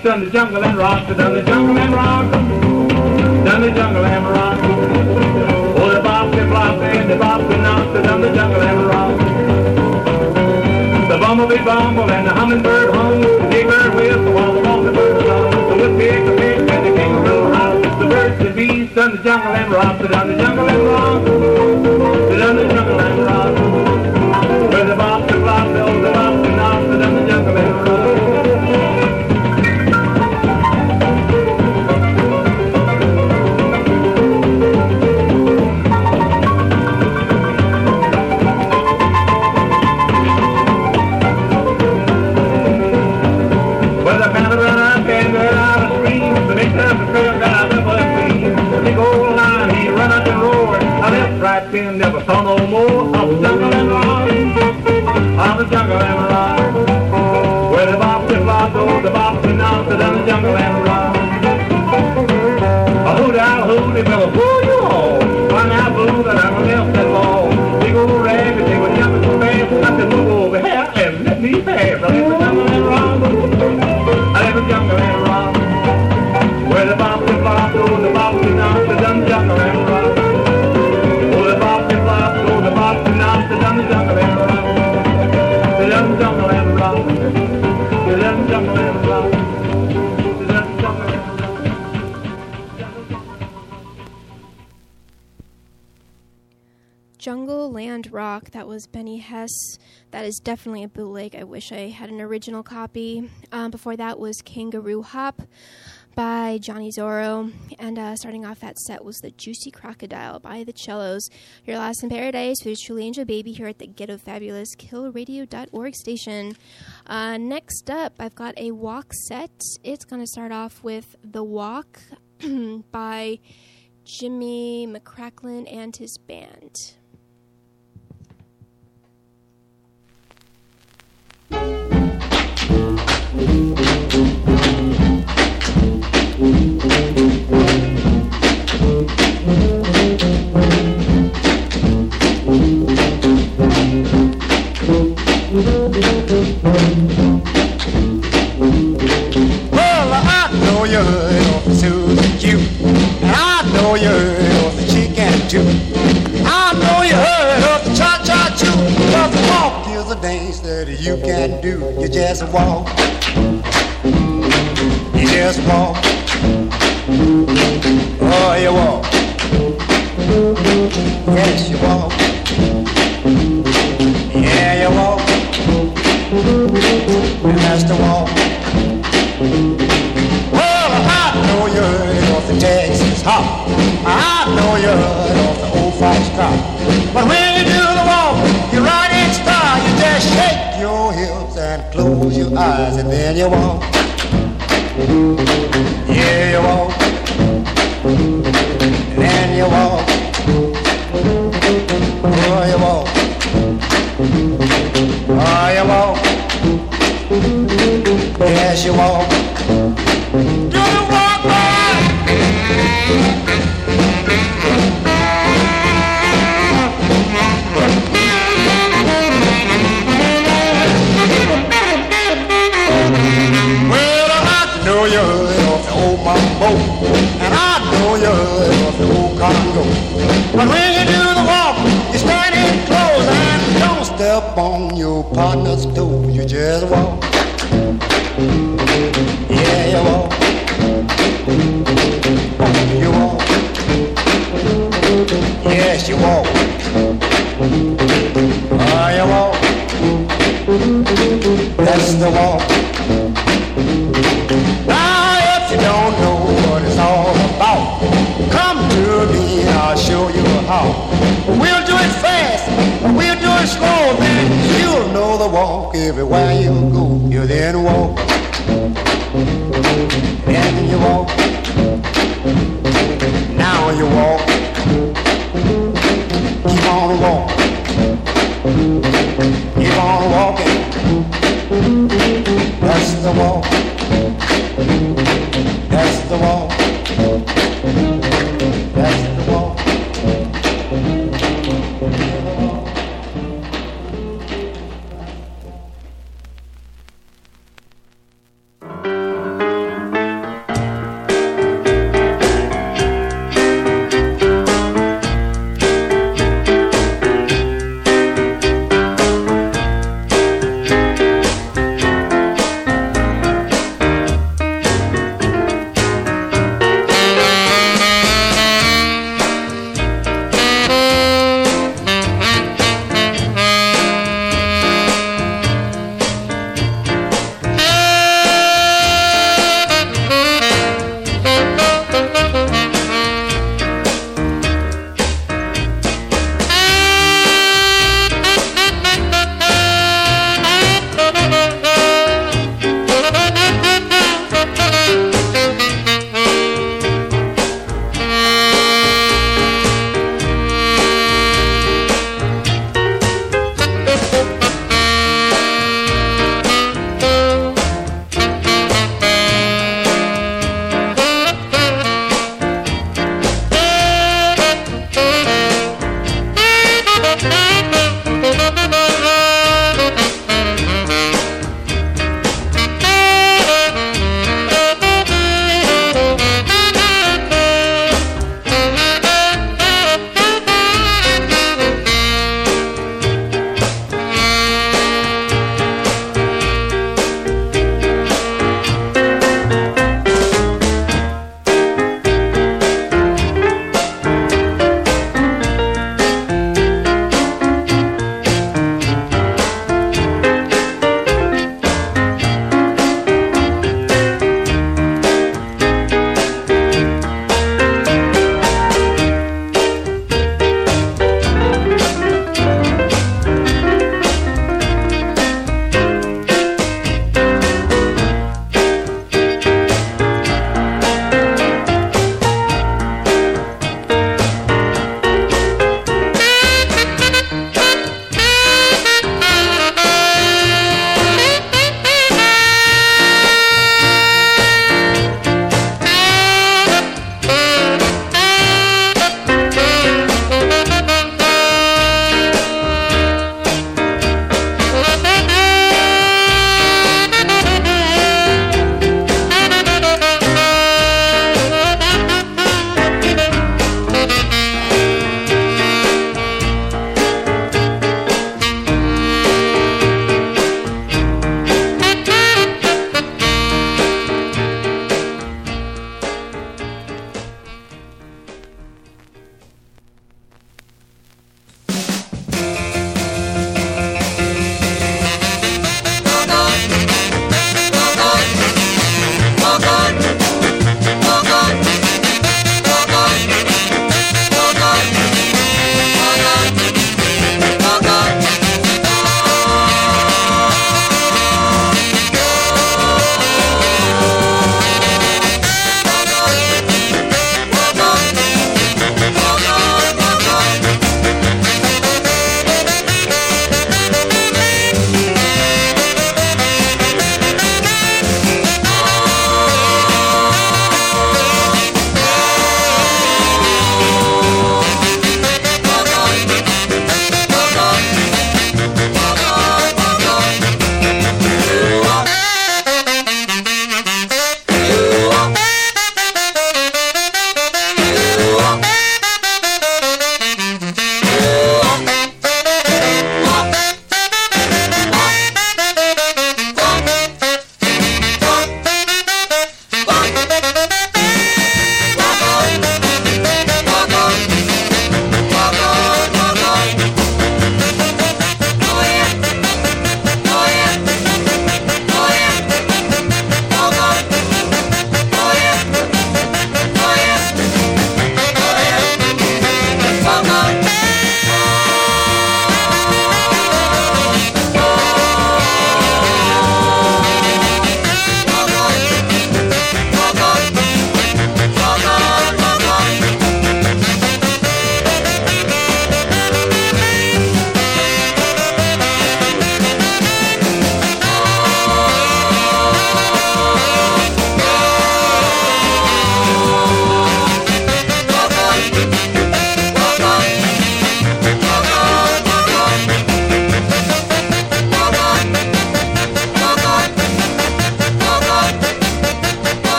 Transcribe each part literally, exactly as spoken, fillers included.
beast, done the jungle and rock, done the jungle and rock, done the jungle and rock. Oh, the bop, the flop, and the bop, the knock, done the jungle and rock. The bumblebee bumble and the hummingbird hum, the jaybird whistle while the mockingbird sung, the whip-pig, the pig, and the kangaroo house. The birds and bees, done the jungle and rock, done the jungle and rock, done the jungle and rock. Where the bop, the flop, the oh, the bop, the knock, done the jungle and rock. Never saw no more of the jungle and rock, of the jungle and rock. Where the bop, the flop, oh, the bop, the knock, the done the jungle and rock. A hoot owl, hooty, well, who you all? One out blue that I'm a left that ball. Big old rabbit, they were jumping so fast, I said, move over here and let me pass. I left the jungle and rock, I left the jungle and rock. Where the bop, the flop, oh, the bop, the knock, the done the jungle and rock. The jungle and rock, the jungle and rock, the jungle and rock, the jungle and rock. Jungle Land Rock, that was Benny Hess. That is definitely a bootleg. I wish I had an original copy. Um, before that was Kangaroo Hop by Johnny Zorro, and uh, starting off that set was The Juicy Crocodile by The Cellos. Your last in paradise for Truly Angel Baby here at the Ghetto Fabulous Kill Radio dot org station. Uh, next up, I've got a walk set. It's going to start off with The Walk by Jimmy McCracklin and his band. Well, I know you heard of the Susan Q, and I know you heard of the chicken too. I know you heard of the cha-cha-choo, because the walk is a dance that you can do. You just walk, you just walk, oh, you walk, yes, you walk, yeah, you walk, and that's the walk. Well, I know you heard of the Texas hop, I know you heard of the old fox trot, but when you do the walk, you ride in style, you just shake your hips and close your eyes, and then you walk, yeah, you walk, and then you walk, oh, you walk, oh, you walk, yes, you walk. Do the walk, boy. Well, I know you heard of the old mambo, and I know you heard of the old Congo. But when you do the walk, you stand in close and don't step on your partner's toe. You just walk. Yeah, you walk. You walk. Yes, you walk. Oh, you walk. That's the walk. Now, if you don't know what it's all about, come to me and I'll show you how. We'll do it fast, we'll do it slow, then you'll know the walk everywhere you go. You then walk. Then you walk. Now you walk. Keep on walking. Keep on walking. That's the walk. That's the walk. That's the walk.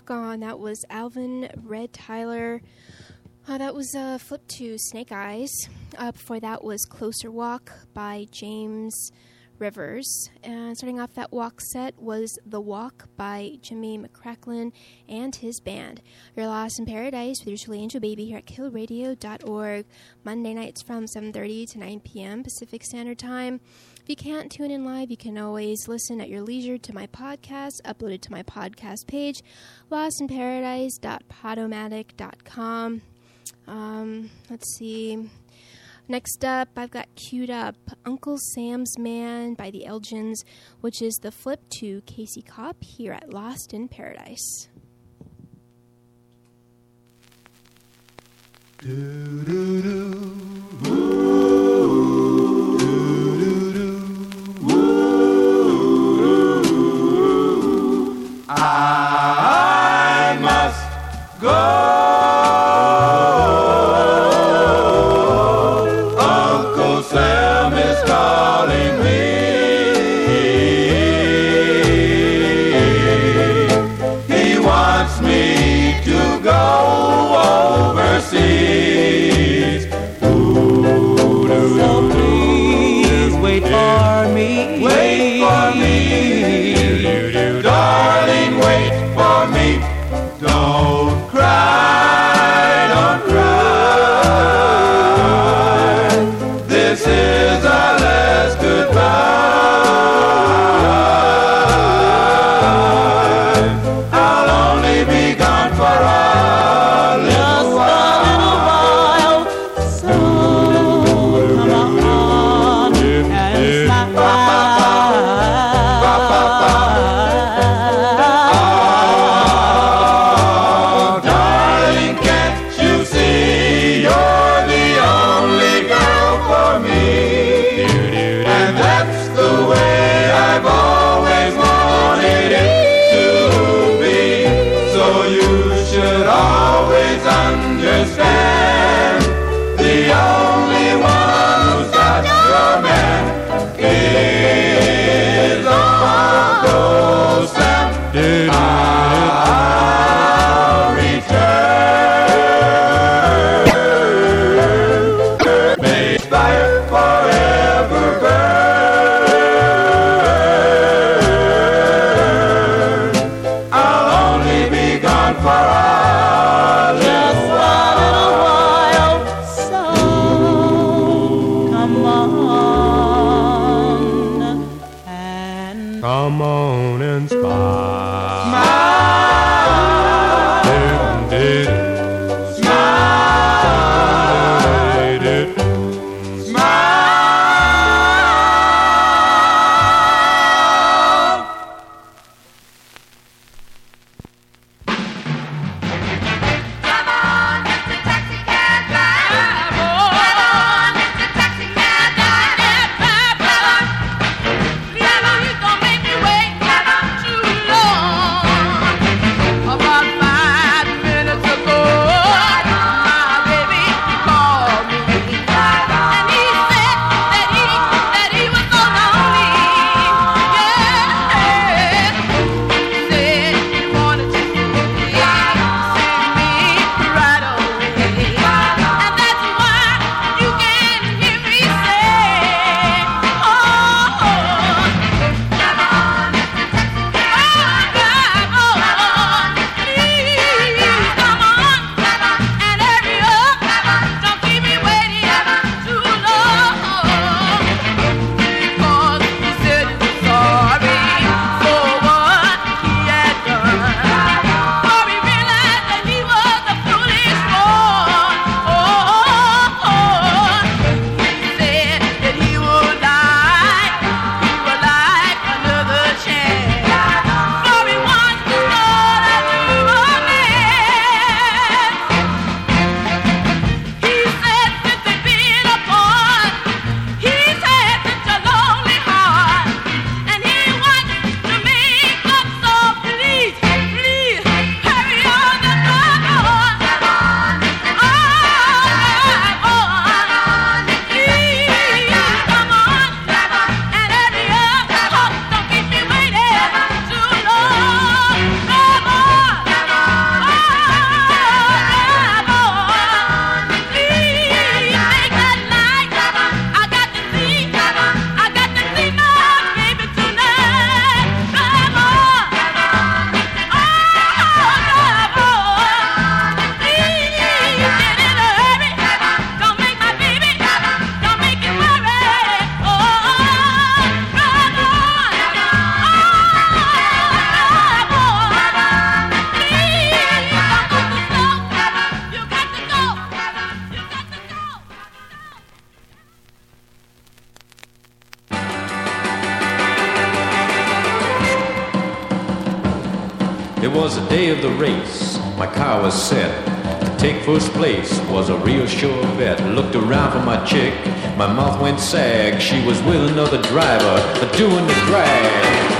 Rock On. That was Alvin Red Tyler. Uh, that was uh, Flip to Snake Eyes. Uh, before that was Closer Walk by James Rivers. And starting off that walk set was The Walk by Jimmy McCracklin and his band. You're Lost in Paradise with your Chili Angel Baby here at kill radio dot org. Monday nights from seven thirty to nine p.m. Pacific Standard Time. If you can't tune in live, you can always listen at your leisure to my podcast, uploaded to my podcast page, lost in paradise dot podomatic dot com. Um, let's see. Next up, I've got queued up Uncle Sam's Man by the Elgins, which is the flip to Casey Kopp here at Lost in Paradise. Do do do. I must go. Uncle Sam is calling me. He wants me to go overseas. Ooh, so please wait for me. Wait for me. Darling, wait for me. Don't cry, don't cry. This is our last goodbye. I'll only be gone for a little while. So come on and smile. Understand, the only one who's got your man is Uncle Sam. I'll return. May fire forever burn. I'll only be gone for a little while. was the day of the race. My car was set to take first place. Was a real sure bet. Looked around for my chick. My mouth went sag. She was with another driver doing the drag.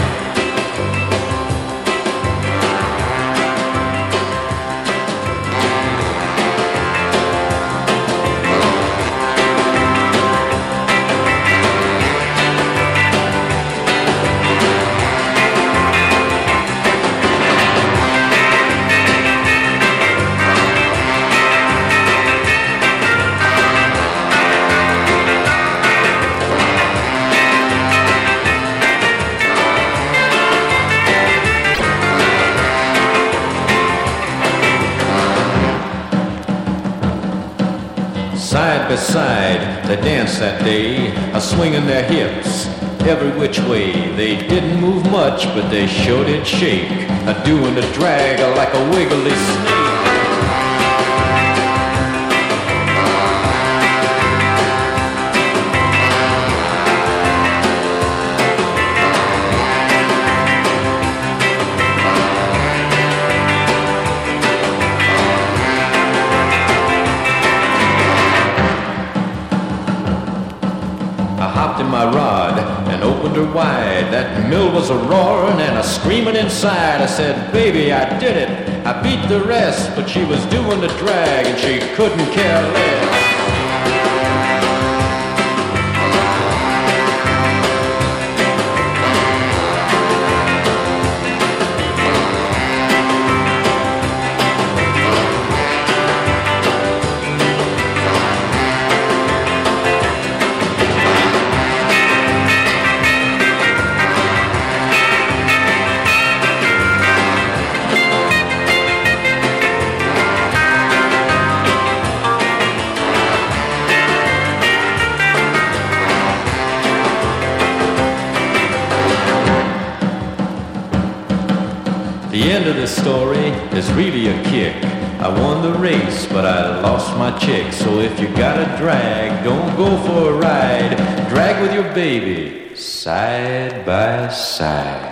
Beside, they danced that day, a swinging their hips every which way. They didn't move much, but they sure did shake, a doing the drag like a wiggly snake. My rod and opened her wide. That mill was a roaring and a screaming inside. I said, baby, I did it. I beat the rest, but she was doing the drag and she couldn't care less. The end of the story is really a kick. I won the race, but I lost my chick. So if you got a drag, don't go for a ride. Drag with your baby, side by side.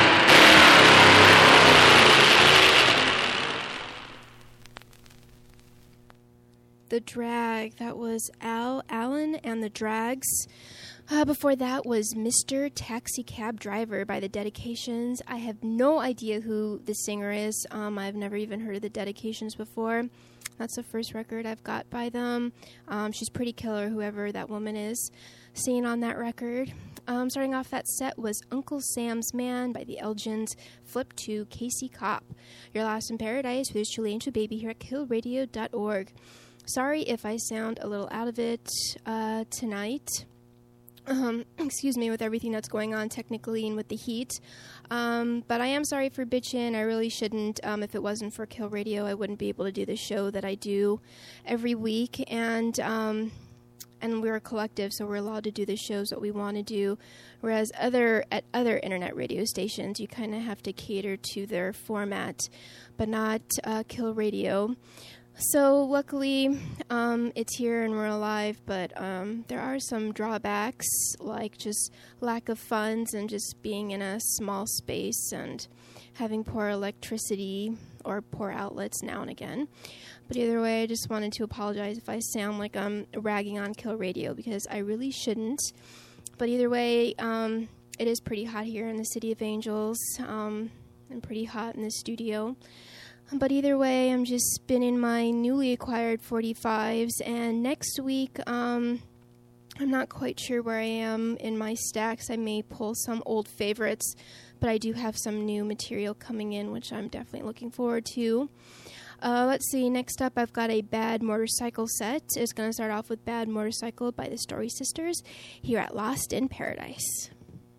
The Drag, that was Al Allen and the Drags. Uh, before that was Mister Taxi Cab Driver by the Dedications. I have no idea who the singer is. Um, I've never even heard of the Dedications before. That's the first record I've got by them. Um, she's pretty killer, whoever that woman is singing on that record. Um, starting off that set was Uncle Sam's Man by the Elgins, Flip to Casey Kopp. Your Last in Paradise with Julie Angel Baby here at kill radio dot org. Sorry if I sound a little out of it uh, tonight. Um, excuse me, with everything that's going on technically and with the heat. Um, but I am sorry for bitchin'. I really shouldn't. Um, if it wasn't for Kill Radio, I wouldn't be able to do the show that I do every week. And um, and we're a collective, so we're allowed to do the shows that we want to do. Whereas other at other internet radio stations, you kind of have to cater to their format, but not uh, Kill Radio. So luckily, um, it's here and we're alive, but um, there are some drawbacks, like just lack of funds and just being in a small space and having poor electricity or poor outlets now and again. But either way, I just wanted to apologize if I sound like I'm ragging on Kill Radio, because I really shouldn't. But either way, um, it is pretty hot here in the City of Angels, um, and pretty hot in the studio. But either way, I'm just spinning my newly acquired forty-fives, and next week, um, I'm not quite sure where I am in my stacks. I may pull some old favorites, but I do have some new material coming in, which I'm definitely looking forward to. Uh, let's see, next up I've got a Bad Motorcycle set. It's going to start off with Bad Motorcycle by the Story Sisters here at Lost in Paradise.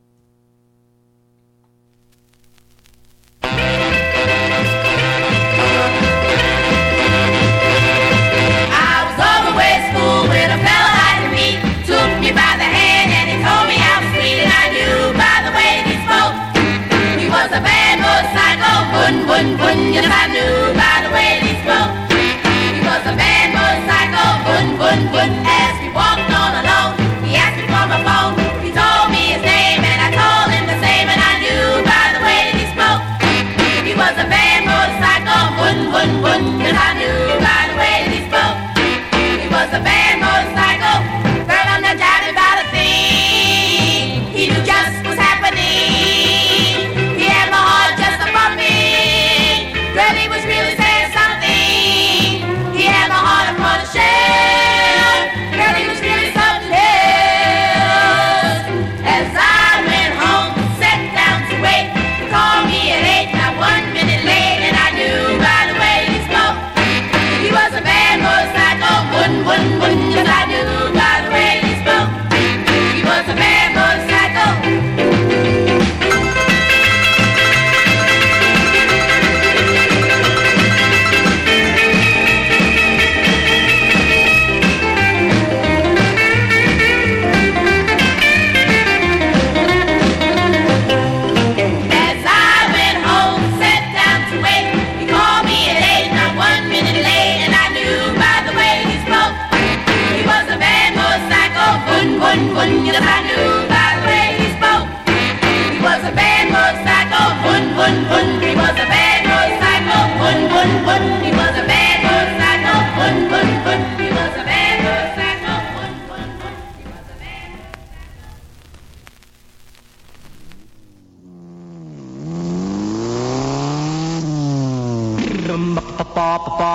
When a fella like me took me by the hand and he told me I was sweet, and I knew by the way he spoke he was a bad motorcycle. Wouldn't, wouldn't, wouldn't, yes I knew by the way he spoke he was a bad motorcycle. Wouldn't, wouldn't, wouldn't. As we walked on along, he asked me for my phone. He told me his name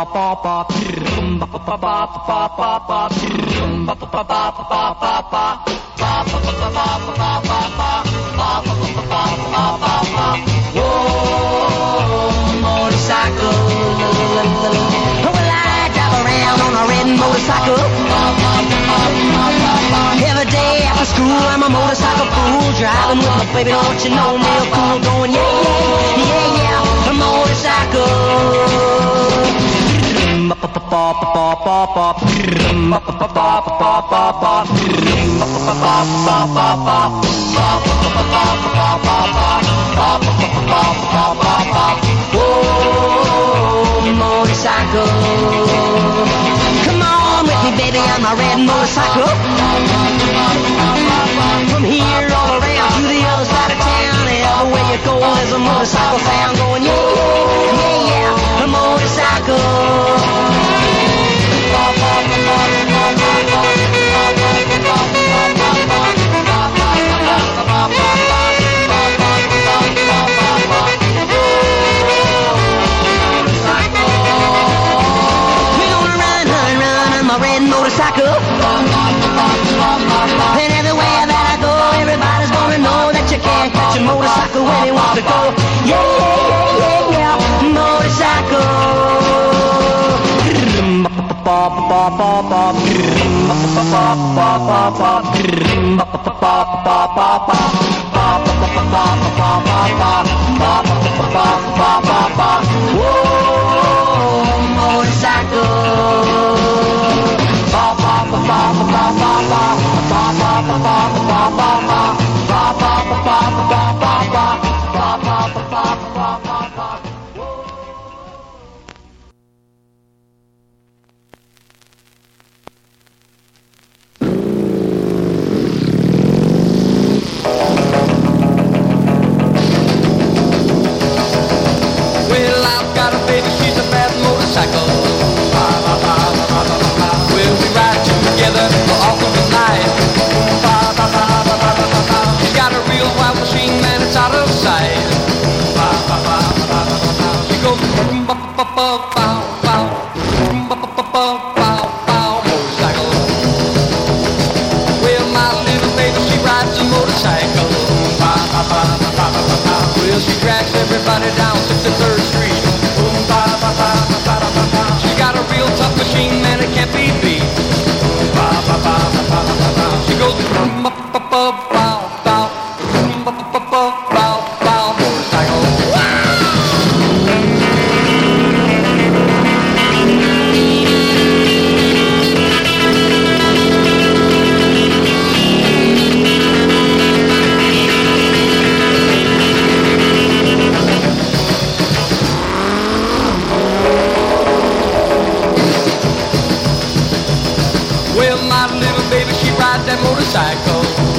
motorcycle. Well, I drive around on a red motorcycle. Every day after school, I'm a motorcycle fool. Driving with my baby, don't you know, real cool. Going, yeah, yeah, yeah, yeah, a motorcycle. Oh, motorcycle. Come on with me, baby, on my red motorcycle. From here all around to the other side of town, everywhere you go, there's a motorcycle sound going, yeah, yeah, yeah, a motorcycle. Motorcycle. And everywhere that I go, everybody's gonna know that you can't catch a motorcycle when you want to go. Yeah, yeah, yeah, yeah, Whoa, motorcycle. Well, I've got a baby, she's a bad motorcycle. Well, we ride together all through the night. She's got a real wild machine, man, it's out of sight. She goes bow, bow, bow, bow, bow, bow, motorcycle. Well, my little baby, she rides a motorcycle. Well, she drags everybody down sixty-third Street. She's got a real tough machine, man, it can't be beat. She goes bow, bow, bow, bow, bow, bow, bow, motorcycle. Well, my little baby, she rides that motorcycle.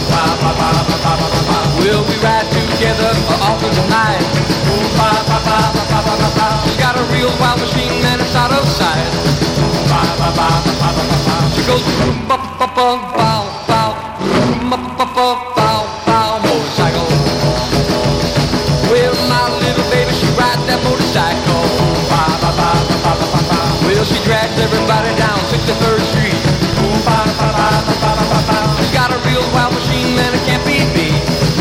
Well, we ride together all through the night. She's got a real wild machine, man, it's out of sight. She goes bow, bow, bow, bow, bow, bow, bow, motorcycle. Well, my little baby, she rides that motorcycle. Well, she drags everybody down sixty-third Street. She's got a real wild machine, man, it can't be beat.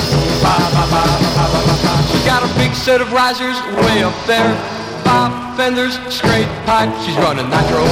She's got a big set of risers way up there. Bob fenders, straight pipe, she's running nitro.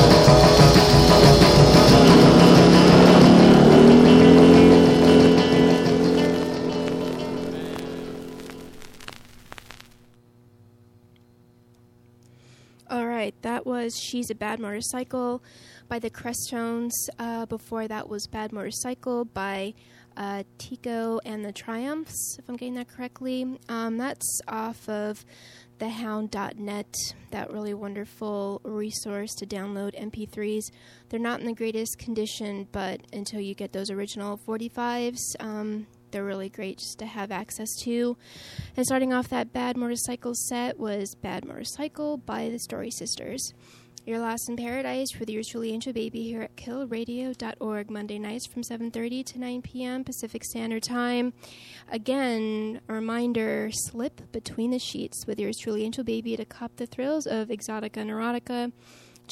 All right, that was She's a Bad Motorcycle by the Crestones. Uh, before that was Bad Motorcycle by uh, Tico and the Triumphs, if I'm getting that correctly. Um, that's off of the hound dot net, that really wonderful resource to download M P threes. They're not in the greatest condition, but until you get those original forty-fives, um, they're really great just to have access to. And starting off that Bad Motorcycle set was Bad Motorcycle by the Story Sisters. You're Lost in Paradise with yours truly, Angel Baby, here at kill radio dot org, Monday nights from seven thirty to nine p.m. Pacific Standard Time. Again, a reminder, slip between the sheets with yours truly, Angel Baby, to cop the thrills of exotica and erotica.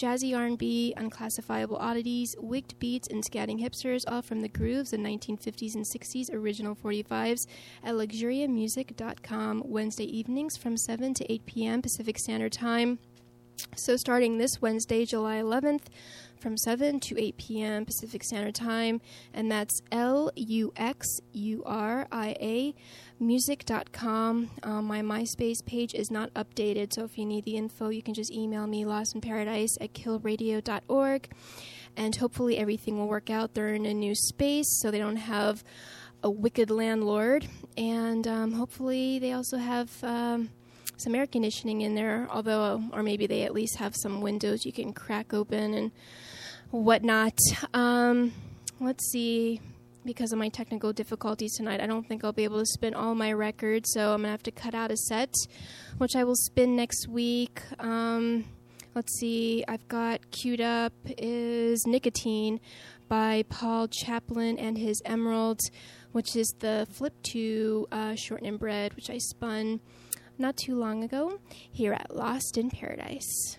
jazzy R and B, unclassifiable oddities, wigged beats, and scatting hipsters, all from the grooves of nineteen fifties and sixties original forty-fives at luxuria music dot com, Wednesday evenings from seven to eight p.m. Pacific Standard Time. So starting this Wednesday, July eleventh, from seven to eight p.m. Pacific Standard Time, and that's L U X U R I A music dot com. Um, my MySpace page is not updated, so if you need the info, you can just email me, lostinparadise at kill radio dot org, and hopefully everything will work out. They're in a new space, so they don't have a wicked landlord, and um, hopefully they also have um, some air conditioning in there, although, or maybe they at least have some windows you can crack open and whatnot. Um, let's see, because of my technical difficulties tonight, I don't think I'll be able to spin all my records, so I'm going to have to cut out a set, which I will spin next week. Um, let's see, I've got queued up is Nicotine by Paul Chaplin and his Emeralds, which is the flip to uh, Shorten and Bread, which I spun not too long ago here at Lost in Paradise.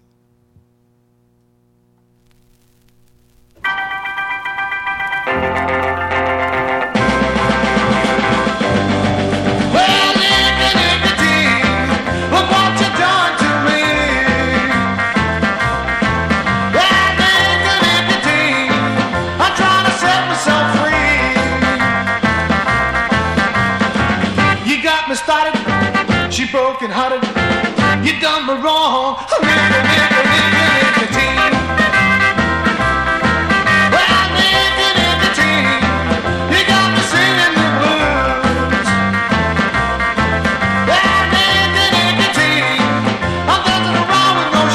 Well, Nicky, Nicotine, look what you done to me. Well, Nicky, Nicotine, I'm trying to set myself free. You got me started, she broken hearted. You done me wrong, Nicky, Nicky, Nicky, Nicotine. Well, Nicky, Nicotine, you got me singing the blues. Well, Nicky, Nicotine, I'm dancing around with no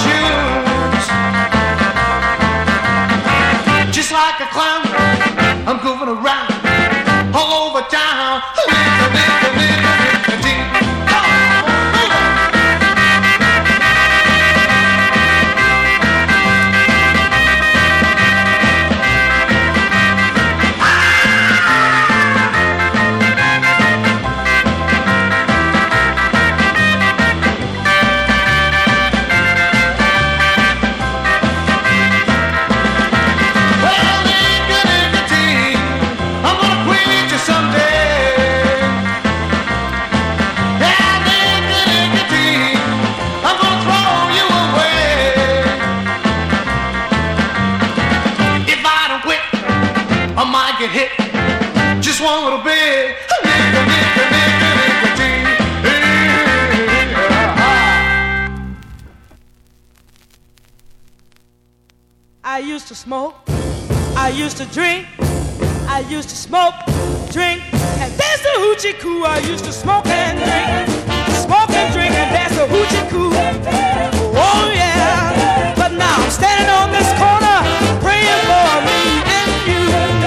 shoes. Just like a clown, I'm goofing around all over town. Nicky, Nicky, Nicky, Nicotine. Get hit just one little bit. Nicka, nicka, nicka, nicotine. I used to smoke, I used to drink, I used to smoke, drink, and dance the hoochie coo. I used to smoke and drink, smoke and drink, and dance the hoochie coo. Oh yeah, but now I'm standing on this corner, praying for me and you.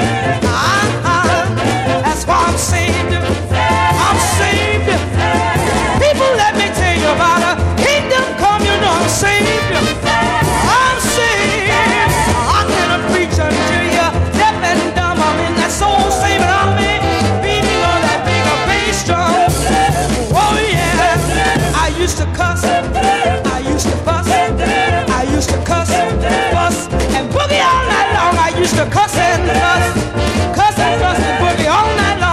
That's why I'm saved, I'm saved. People, let me tell you about a kingdom come, you know I'm saved, I'm saved. I cannot preach until you're deaf and dumb. I'm in that soul-saving army, beating on that big bass drum. Oh yeah, I used to cuss, I used to fuss, I used to cuss, fuss, and boogie all night long. I used to cuss and fuss, cuss and fuss and boogie all night long.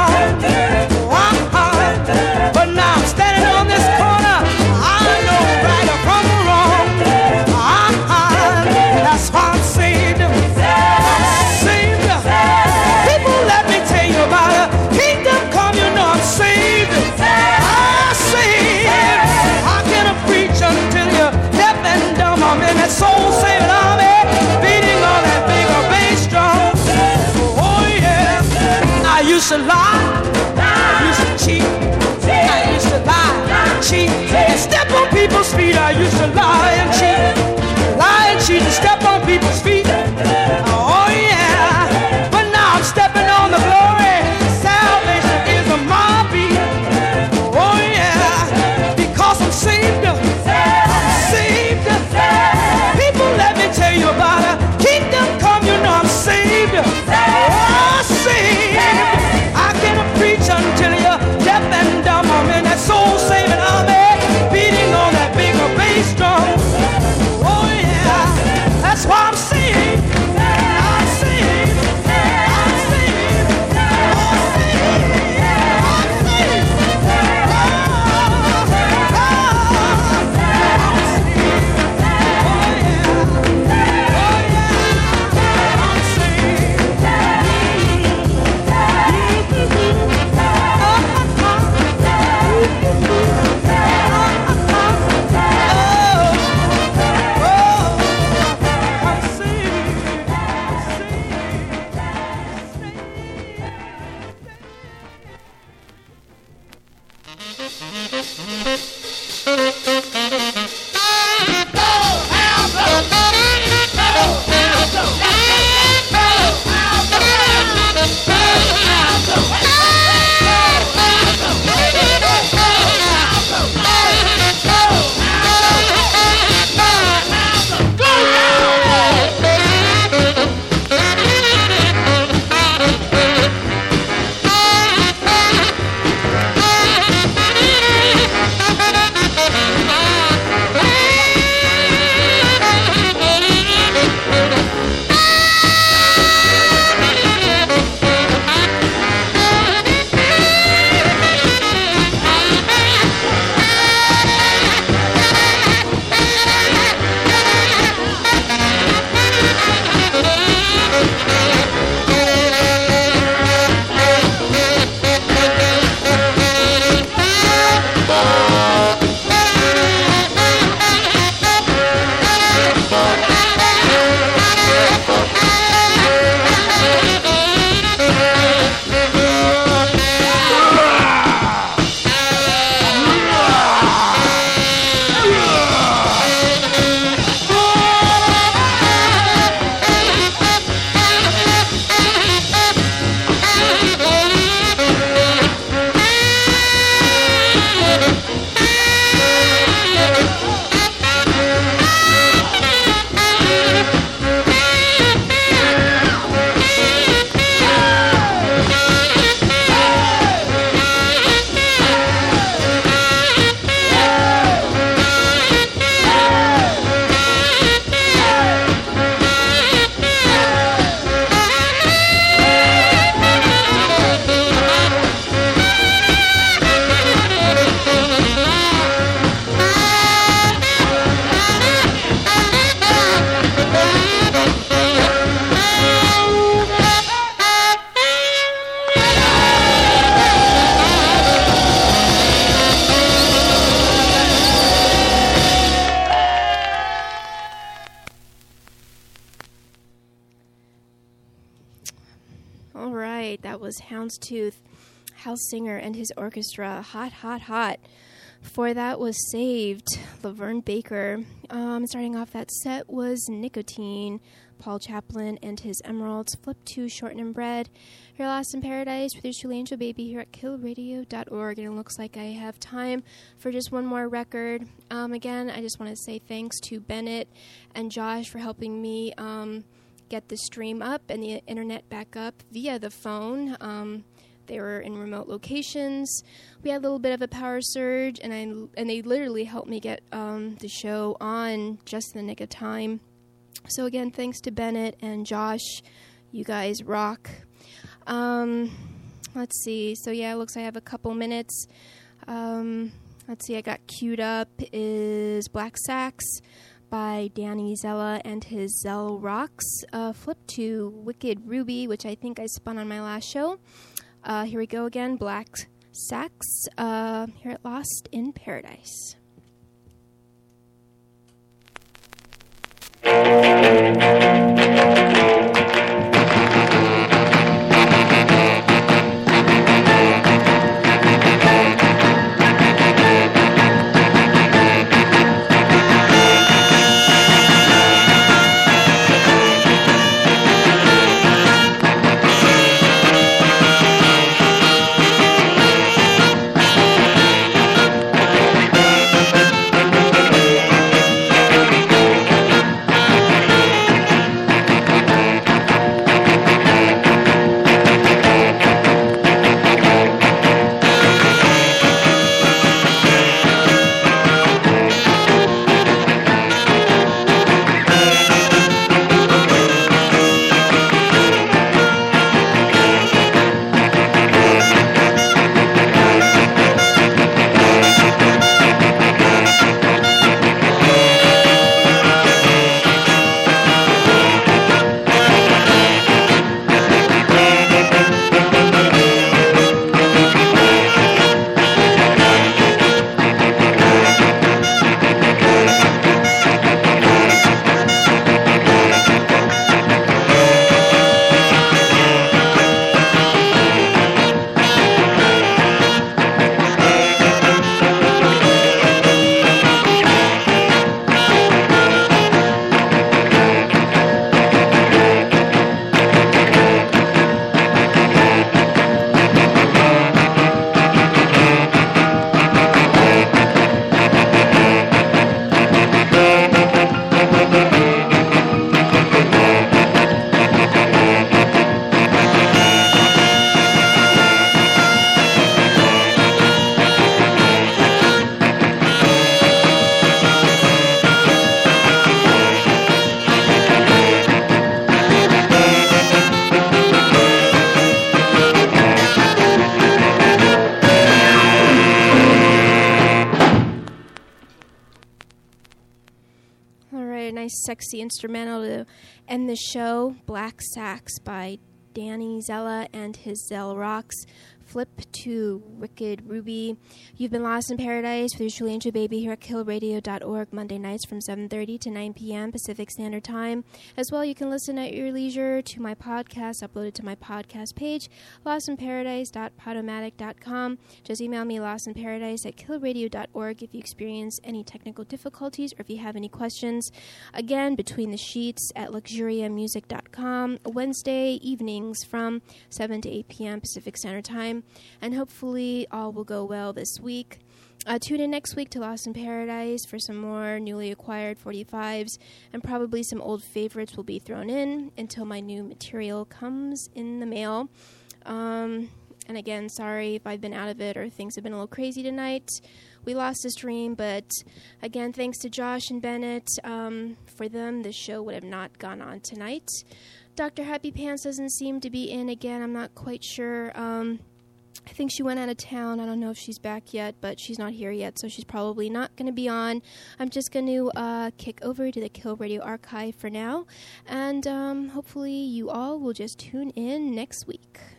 Uh-huh. But now I'm standing on this corner, I know right from wrong. Uh-huh. That's why I'm saved, I'm saved. People, let me tell you about a kingdom come, you know I'm saved, I'm saved. How can I preach until you're deaf and dumb? I'm in that soul-saving army, beating on that big bass drum. Oh yeah, I used to lie, I used to cheat, I used to lie and cheat and step on people's feet. I used to lie and cheat, lie and cheat and step on people's feet. Oh yeah, but now I'm stepping on the glory. Salvation is a my beat. Oh yeah, because I'm saved, I'm saved. People, let me tell you about a kingdom come, you know I'm saved, oh saved. I cannot preach until you're deaf and dumb. I'm in that soul-saving army, beating on that big bass drum. All right, that was Houndstooth, Hal Singer and his orchestra. Hot, hot, hot. Before that was Saved, Laverne Baker. Um, starting off that set was Nicotine, Paul Chaplin and his Emeralds. Flip to Shorten and Bread. You're Lost in Paradise with your truly Angel Baby here at kill radio dot org. And it looks like I have time for just one more record. Um, again, I just want to say thanks to Bennett and Josh for helping me um, get the stream up and the internet back up via the phone. Um, they were in remote locations. We had a little bit of a power surge, and I and they literally helped me get um, the show on just in the nick of time. So again, thanks to Bennett and Josh. You guys rock. Um, let's see. So yeah, it looks like I have a couple minutes. Um, let's see. I got queued up is Black Sax by Danny Zella and his Zell Rocks. Uh, flip to Wicked Ruby, which I think I spun on my last show. Uh, here we go again. Black Sax uh, here at Lost in Paradise. Sexy instrumental to end the show. Black Sax by Danny Zella and his Zell Rocks. Flip to Wicked Ruby. You've been Lost in Paradise with your truly Angel Baby here at kill radio dot org, Monday nights from seven thirty to nine p.m. Pacific Standard Time. As well, you can listen at your leisure to my podcast, uploaded to my podcast page, lost in paradise dot podomatic dot com. Just email me lostinparadise at kill radio dot org if you experience any technical difficulties or if you have any questions. Again, Between the Sheets at luxuria music dot com, Wednesday evenings from seven to eight p.m. Pacific Standard Time. And hopefully all will go well this week. Uh, tune in next week to Lost in Paradise for some more newly acquired forty-fives, and probably some old favorites will be thrown in until my new material comes in the mail. Um, and again, sorry if I've been out of it or things have been a little crazy tonight. We lost the stream, but again, thanks to Josh and Bennett. Um, for them, the show would have not gone on tonight. Doctor Happy Pants doesn't seem to be in again. I'm not quite sure. Um, I think she went out of town. I don't know if she's back yet, but she's not here yet, so she's probably not going to be on. I'm just going to uh, kick over to the Kill Radio archive for now, and um, hopefully you all will just tune in next week.